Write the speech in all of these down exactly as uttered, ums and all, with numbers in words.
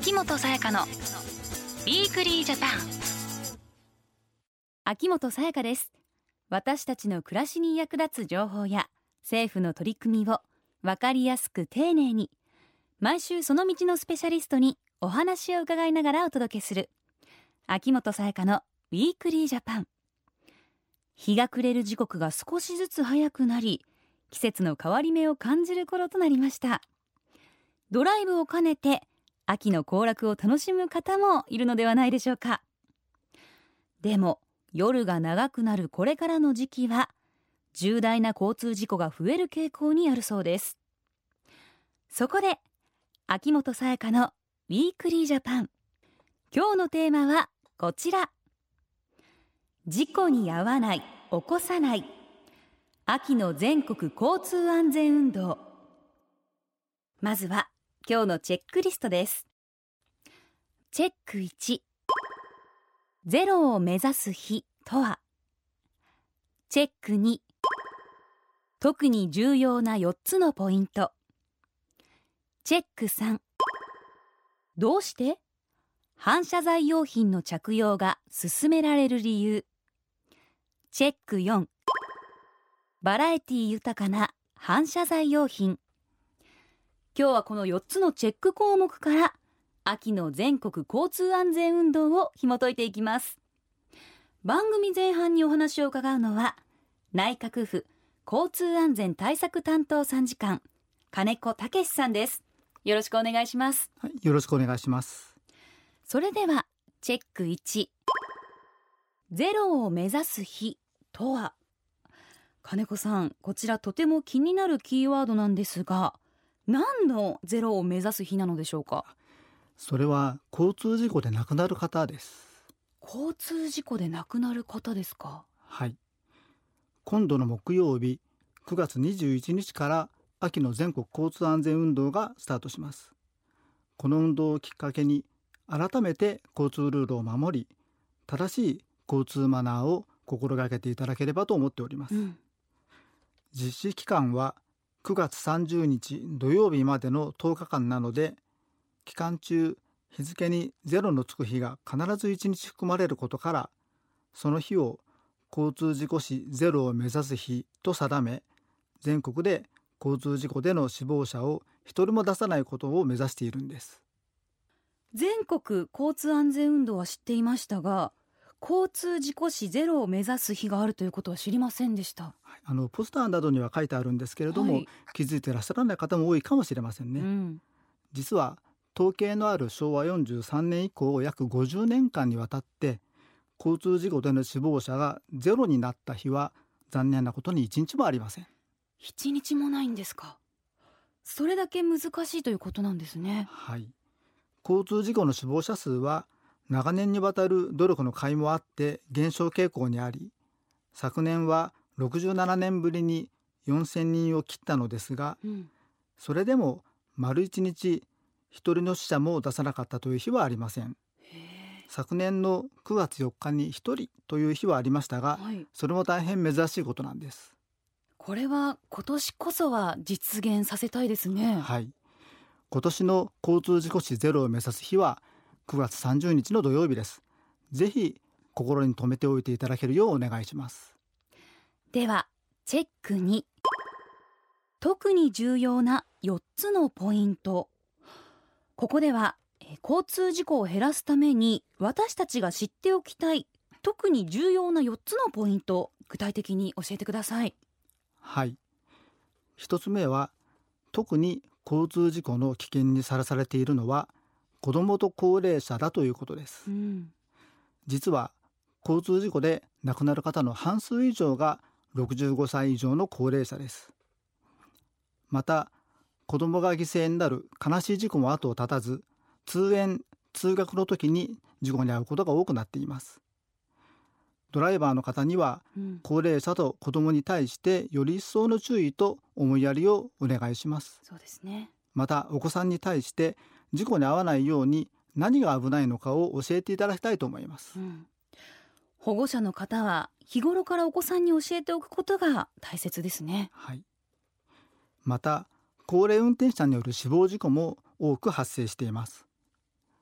秋元才加のウィークリージャパン。 秋元才加です。私たちの暮らしに役立つ情報や政府の取り組みを分かりやすく丁寧に、毎週その道のスペシャリストにお話を伺いながらお届けする秋元才加のウィークリージャパン。日が暮れる時刻が少しずつ早くなり、季節の変わり目を感じる頃となりました。ドライブを兼ねて秋の行楽を楽しむ方もいるのではないでしょうか。でも夜が長くなるこれからの時期は重大な交通事故が増える傾向にあるそうです。そこで秋元才加のウィークリージャパン、今日のテーマはこちら。事故に遭わない、起こさない、秋の全国交通安全運動。まずは今日のチェックリストです。チェックいち、ゼロを目指す日とは。チェックに、特に重要なよっつのポイント。チェックさん、どうして反射材用品の着用が勧められる理由。チェックよん、バラエティ豊かな反射材用品。今日はこのよっつのチェック項目から秋の全国交通安全運動を紐解いていきます。番組前半にお話を伺うのは内閣府交通安全対策担当参事官金子武さんです。よろしくお願いします。 はい、よろしくお願いします。 それではチェックいち、ゼロを目指す日とは。金子さん、こちらとても気になるキーワードなんですが、何のゼロを目指す日なのでしょうか。 それは交通事故で亡くなる方です。 交通事故で亡くなる方ですか。 はい、今度の木曜日くがつにじゅういちにちから秋の全国交通安全運動がスタートします。この運動をきっかけに改めて交通ルールを守り、正しい交通マナーを心がけていただければと思っております、うん、実施期間はくがつさんじゅうにち土曜日までのとおかかんなので、期間中日付にゼロのつく日が必ずいちにち含まれることから、その日を交通事故死ゼロを目指す日と定め、全国で交通事故での死亡者を一人も出さないことを目指しているんです。 全国交通安全運動は知っていましたが、交通事故死ゼロを目指す日があるということは知りませんでした。 あのポスターなどには書いてあるんですけれども、はい、気づいていらっしゃらない方も多いかもしれませんね、うん、実は統計のあるしょうわよんじゅうさんねん以降約ごじゅうねんかんにわたって交通事故での死亡者がゼロになった日は残念なことにいちにちもありません。 いちにちもないんですか。それだけ難しいということなんですね。 はい、交通事故の死亡者数は長年にわたる努力の甲斐もあって減少傾向にあり、昨年はろくじゅうななねんぶりによんせんにんを切ったのですが、うん、それでも丸いちにちひとりの死者も出さなかったという日はありません。昨年のくがつよっかにひとりという日はありましたが、はい、それも大変珍しいことなんです。 これは今年こそは実現させたいですね。 はい、今年の交通事故死ゼロを目指す日はくがつさんじゅうにちの土曜日です。ぜひ心に留めておいていただけるようお願いします。 ではチェックに、特に重要なよっつのポイント。ここではえ交通事故を減らすために私たちが知っておきたい特に重要なよっつのポイント、具体的に教えてください。 はい、ひとつめは特に交通事故の危険にさらされているのは子どもと高齢者だということです、うん、実は交通事故で亡くなる方の半数以上がろくじゅうごさい以上の高齢者です。また子どもが犠牲になる悲しい事故も後を絶たず、通園通学の時に事故に遭うことが多くなっています。ドライバーの方には、うん、高齢者と子どもに対してより一層の注意と思いやりをお願いします。 そうですね。 またお子さんに対して事故に遭わないように何が危ないのかを教えていただきたいと思います、うん、 保護者の方は日頃からお子さんに教えておくことが大切ですね。 はい、また高齢運転者による死亡事故も多く発生しています。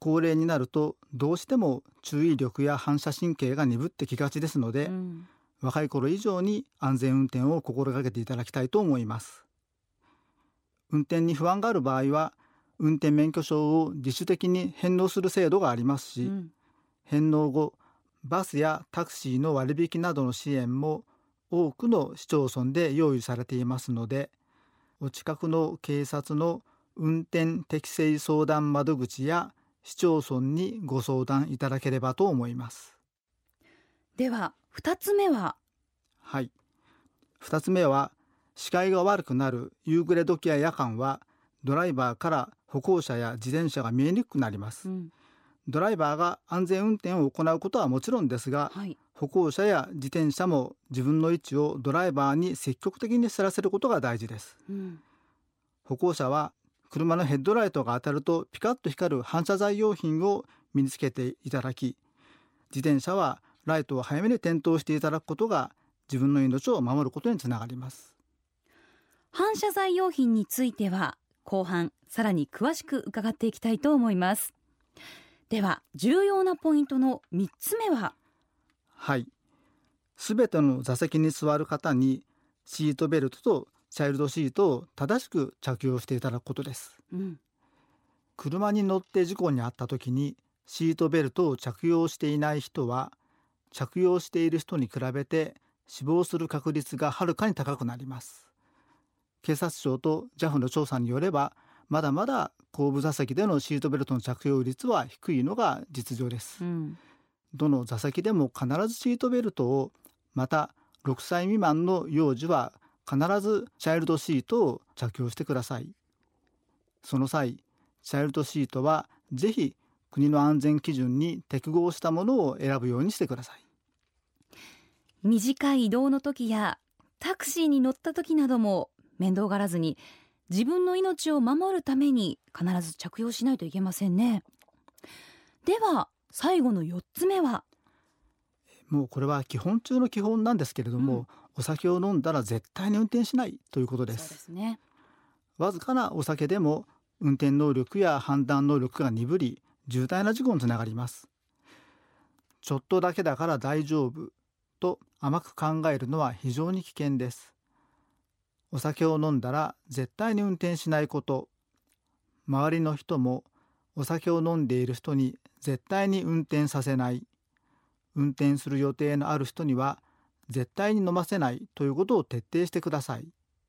高齢になるとどうしても注意力や反射神経が鈍ってきがちですので、うん、若い頃以上に安全運転を心がけていただきたいと思います。運転に不安がある場合は運転免許証を自主的に返納する制度がありますし、うん、返納後バスやタクシーの割引などの支援も多くの市町村で用意されていますので、お近くの警察の運転適正相談窓口や市町村にご相談いただければと思います。 ではふたつめは？ はい、ふたつめは視界が悪くなる夕暮れ時や夜間はドライバーから歩行者や自転車が見えにくくなります、うん、ドライバーが安全運転を行うことはもちろんですが、はい、歩行者や自転車も自分の位置をドライバーに積極的に知らせることが大事です、うん、歩行者は車のヘッドライトが当たるとピカッと光る反射材用品を身につけていただき、自転車はライトを早めに点灯していただくことが自分の命を守ることにつながります。 反射材用品については後半さらに詳しく伺っていきたいと思います。では重要なポイントのみっつめは？ はい、すべての座席に座る方にシートベルトとチャイルドシートを正しく着用していただくことです、うん、車に乗って事故に遭った時にシートベルトを着用していない人は着用している人に比べて死亡する確率がはるかに高くなります。警察庁と ジャフ の調査によればまだまだ後部座席でのシートベルトの着用率は低いのが実情です、うん、どの座席でも必ずシートベルトを、またろくさい未満の幼児は必ずチャイルドシートを着用してください。その際チャイルドシートはぜひ国の安全基準に適合したものを選ぶようにしてください。 短い移動の時やタクシーに乗った時なども面倒がらずに自分の命を守るために必ず着用しないといけませんね。では最後のよっつめは？ もうこれは基本中の基本なんですけれども、うん、お酒を飲んだら絶対に運転しないということです。 そうですね。 わずかなお酒でも運転能力や判断能力が鈍り重大な事故につながります。ちょっとだけだから大丈夫と甘く考えるのは非常に危険です。お酒を飲んだら絶対に運転しないこと、周りの人もお酒を飲んでいる人に絶対に運転させない、運転する予定のある人には絶対に飲ませないということを徹底してください。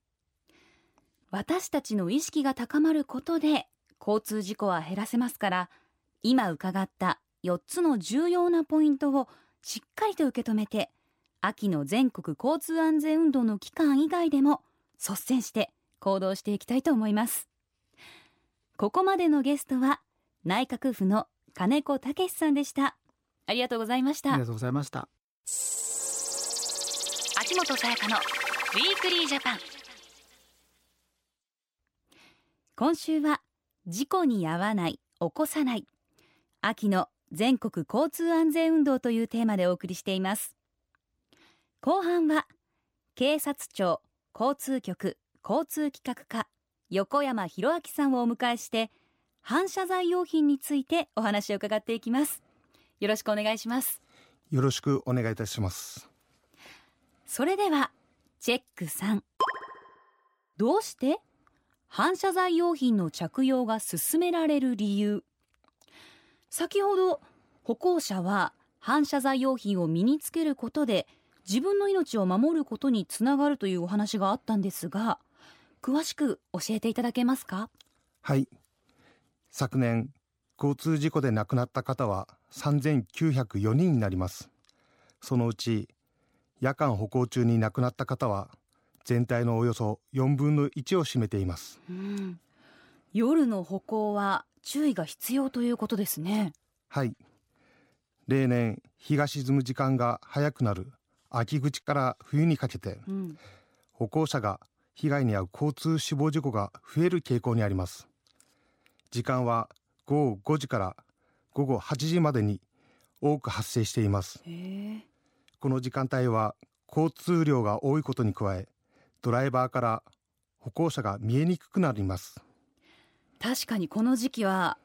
私たちの意識が高まることで交通事故は減らせますから、今伺ったよっつの重要なポイントをしっかりと受け止めて、秋の全国交通安全運動の期間以外でも率先して行動していきたいと思います。ここまでのゲストは内閣府の金子武さんでした。ありがとうございました。 ありがとうございました。 秋元才加のウィークリージャパン。 今週は事故に遭わない、起こさない、秋の全国交通安全運動というテーマでお送りしています。後半は警察庁交通局交通企画課横山博明さんをお迎えして反射材用品についてお話を伺っていきます。よろしくお願いします。 よろしくお願いいたします。 それではチェックさん、どうして反射材用品の着用が勧められる理由。先ほど歩行者は反射材用品を身につけることで自分の命を守ることにつながるというお話があったんですが、詳しく教えていただけますか？ はい、昨年交通事故で亡くなった方はさんぜんきゅうひゃくよにんになります。そのうち夜間歩行中に亡くなった方は全体のおよそよんぶんのいちを占めています、うん、 夜の歩行は注意が必要ということですね。 はい、例年日が沈む時間が早くなる秋口から冬にかけて、うん、歩行者が被害に遭う交通死亡事故が増える傾向にあります。時間はごごごじからごごはちじまでに多く発生しています。へこの時間帯は交通量が多いことに加え、ドライバーから歩行者が見えにくくなります。 確かにこの時期は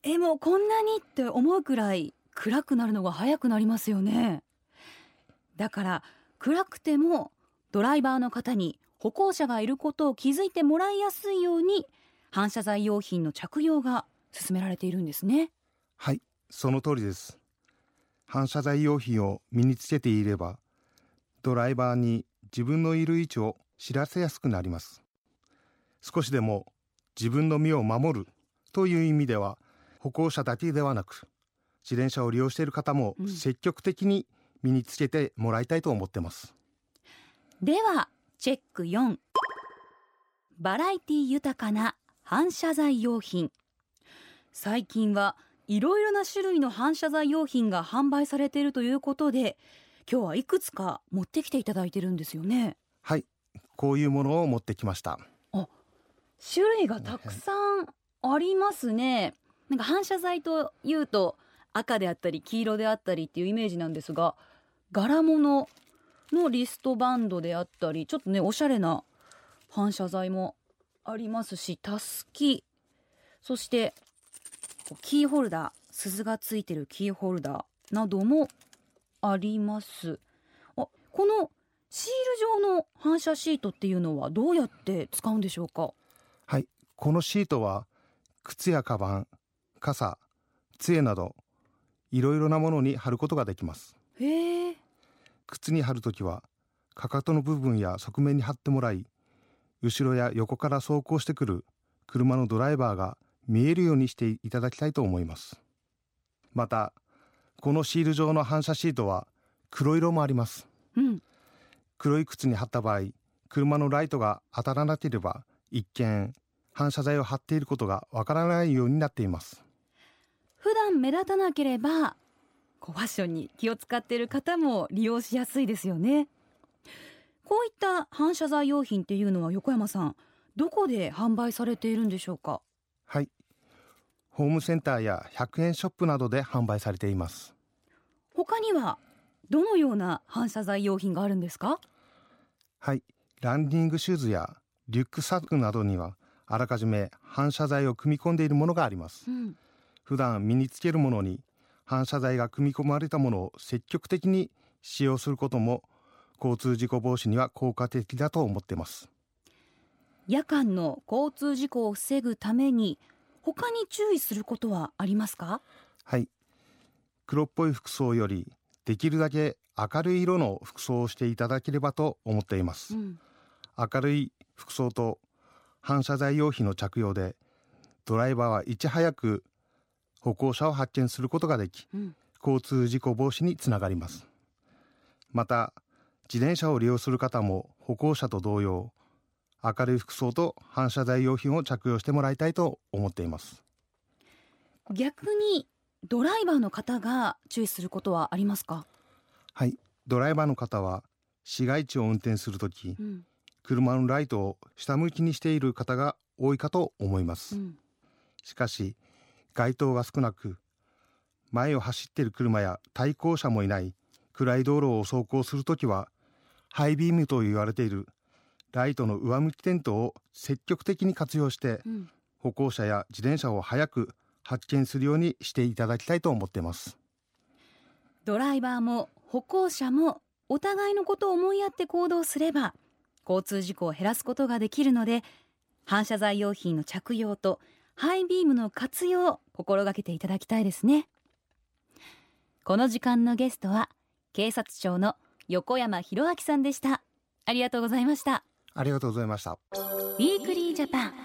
えもうこんなにって思うくらい暗くなるのが早くなりますよね。だから暗くてもドライバーの方に歩行者がいることを気づいてもらいやすいように反射材用品の着用が勧められているんですね。 はい、その通りです。反射材用品を身につけていればドライバーに自分のいる位置を知らせやすくなります。少しでも自分の身を守るという意味では歩行者だけではなく自転車を利用している方も積極的に身につけてもらいたいと思ってます、 うん、ではチェックよん、バラエティ豊かな反射材用品。最近はいろいろな種類の反射材用品が販売されているということで、今日はいくつか持ってきていただいてるんですよね。 はい、こういうものを持ってきました。 あ、種類がたくさんありますね。なんか反射材というと赤であったり黄色であったりっていうイメージなんですが、柄物のリストバンドであったり、ちょっとねおしゃれな反射材もありますし、たすき、そしてキーホルダー、鈴がついてるキーホルダーなどもあります。あ、このシール状の反射シートっていうのはどうやって使うんでしょうか？ はい、このシートは靴やカバン、傘、杖などいろいろなものに貼ることができます。 へー。 靴に貼るときはかかとの部分や側面に貼ってもらい、後ろや横から走行してくる車のドライバーが見えるようにしていただきたいと思います。またこのシール状の反射シートは黒色もあります、 うん、 黒い靴に貼った場合、車のライトが当たらなければ一見反射材を貼っていることがわからないようになっています。 普段目立たなければファッションに気を使っている方も利用しやすいですよね。こういった反射材用品っていうのは横山さん、どこで販売されているんでしょうか？ はい、ホームセンターやひゃくえんショップなどで販売されています。 他にはどのような反射材用品があるんですか？ はい、ランニングシューズやリュックサックなどにはあらかじめ反射材を組み込んでいるものがあります、うん、普段身につけるものに反射材が組み込まれたものを積極的に使用することも交通事故防止には効果的だと思っています。 夜間の交通事故を防ぐために他に注意することはありますか？ はい、黒っぽい服装よりできるだけ明るい色の服装をしていただければと思っています、うん、明るい服装と反射材用品の着用でドライバーはいち早く歩行者を発見することができ、うん、交通事故防止につながります。また自転車を利用する方も歩行者と同様、明るい服装と反射材用品を着用してもらいたいと思っています。 逆にドライバーの方が注意することはありますか？ はい、ドライバーの方は市街地を運転するとき、うん、車のライトを下向きにしている方が多いかと思います、うん、しかし街灯が少なく前を走っている車や対向車もいない暗い道路を走行するときはハイビームと言われているライトの上向き点灯を積極的に活用して、うん、歩行者や自転車を早く発見するようにしていただきたいと思っています。 ドライバーも歩行者もお互いのことを思いやって行動すれば交通事故を減らすことができるので、反射材用品の着用とハイビームの活用を心がけていただきたいですね。この時間のゲストは警察庁の横山弘明さんでした。ありがとうございました。 ありがとうございました。 ウィークリージャパン。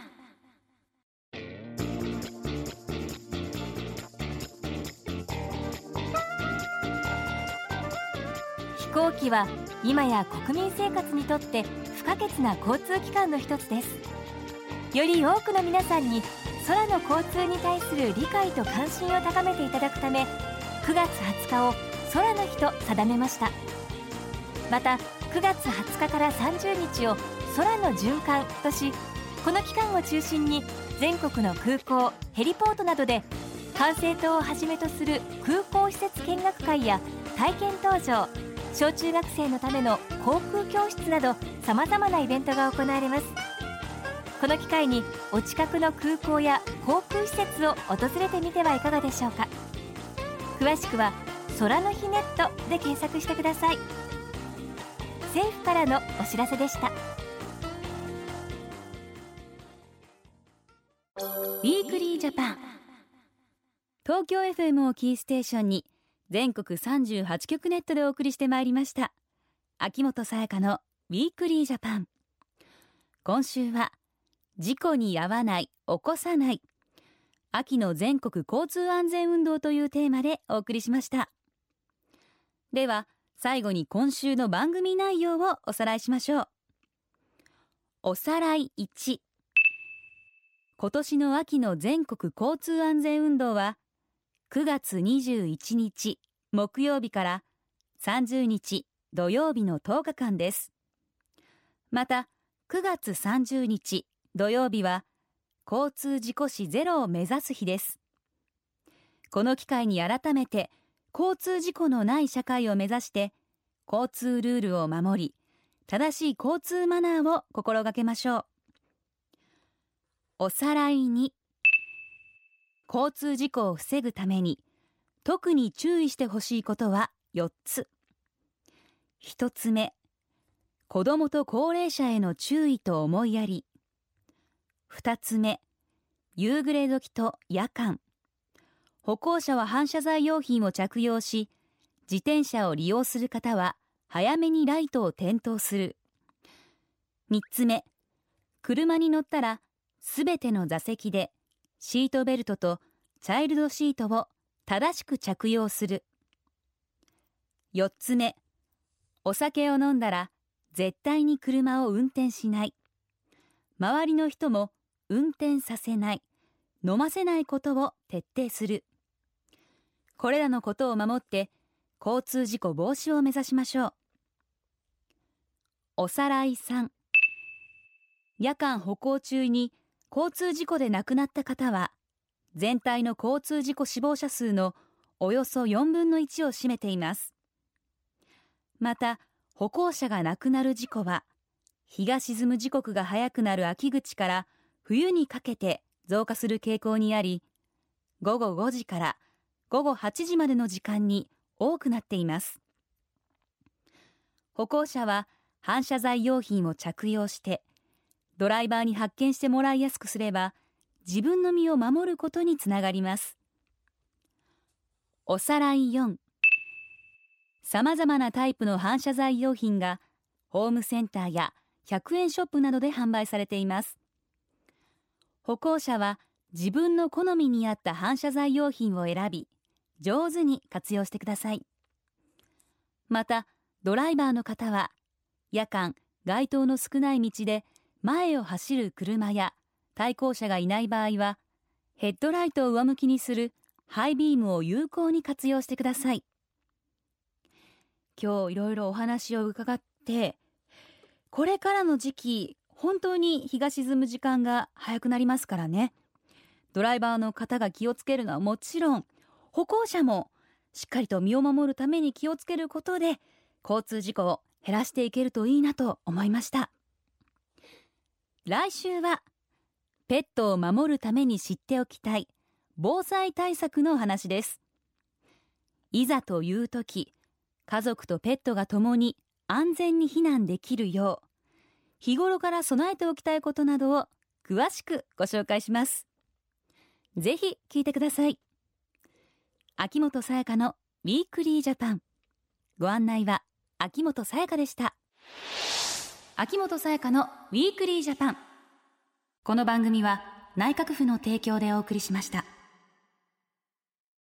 飛行機は今や国民生活にとって不可欠な交通機関の一つです。より多くの皆さんに空の交通に対する理解と関心を高めていただくため、くがつはつかを空の日と定めました。またくがつはつかからさんじゅうにちを空の循環とし、この期間を中心に全国の空港、ヘリポートなどで管制塔をはじめとする空港施設見学会や体験搭乗、小中学生のための航空教室などさまざまなイベントが行われます。 この機会にお近くの空港や航空施設を訪れてみてはいかがでしょうか。詳しくは空の日ネットで検索してください。政府からのお知らせでした。ウィークリージャパン、東京 エフエム をキーステーションに全国さんじゅうはちきょくネットでお送りしてまいりました秋元さやかのウィークリージャパン。今週は事故に遭わない、起こさない、秋の全国交通安全運動というテーマでお送りしました。では最後に今週の番組内容をおさらいしましょう。おさらいいち、今年の秋の全国交通安全運動はくがつにじゅういちにち木曜日からさんじゅうにち土曜日のとおかかんです。またくがつさんじゅうにち土曜日は交通事故死ゼロを目指す日です。この機会に改めて交通事故のない社会を目指して交通ルールを守り、正しい交通マナーを心がけましょう。おさらいに、交通事故を防ぐために特に注意してほしいことはよっつ。ひとつめ、子どもと高齢者への注意と思いやり。ふたつめ、夕暮れ時と夜間。歩行者は反射材用品を着用し、自転車を利用する方は早めにライトを点灯する。みっつめ、車に乗ったらすべての座席でシートベルトとチャイルドシートを正しく着用する。よっつめ、お酒を飲んだら絶対に車を運転しない。周りの人も運転させない、飲ませないことを徹底する。これらのことを守って交通事故防止を目指しましょう。おさらいさん、夜間歩行中に交通事故で亡くなった方は全体の交通事故死亡者数のおよそよんぶんのいちを占めています。また歩行者が亡くなる事故は日が沈む時刻が早くなる秋口から冬にかけて増加する傾向にあり、ごごごじからごごはちじまでの時間に多くなっています。歩行者は反射材用品を着用してドライバーに発見してもらいやすくすれば自分の身を守ることにつながります。おさらいよん、さまざまなタイプの反射材用品がホームセンターやひゃくえんショップなどで販売されています。歩行者は自分の好みに合った反射材用品を選び上手に活用してください。またドライバーの方は夜間街灯の少ない道で前を走る車や対向車がいない場合はヘッドライトを上向きにするハイビームを有効に活用してください。今日いろいろお話を伺って、これからの時期本当に日が沈む時間が早くなりますからね。ドライバーの方が気をつけるのはもちろん、歩行者もしっかりと身を守るために気をつけることで交通事故を減らしていけるといいなと思いました。来週はペットを守るために知っておきたい防災対策の話です。いざという時、家族とペットが共に安全に避難できるよう日頃から備えておきたいことなどを詳しくご紹介します。ぜひ聞いてください。秋元さやかのウィークリージャパン。ご案内は秋元さやかでした。秋元さやかのウィークリージャパン。この番組は内閣府の提供でお送りしました。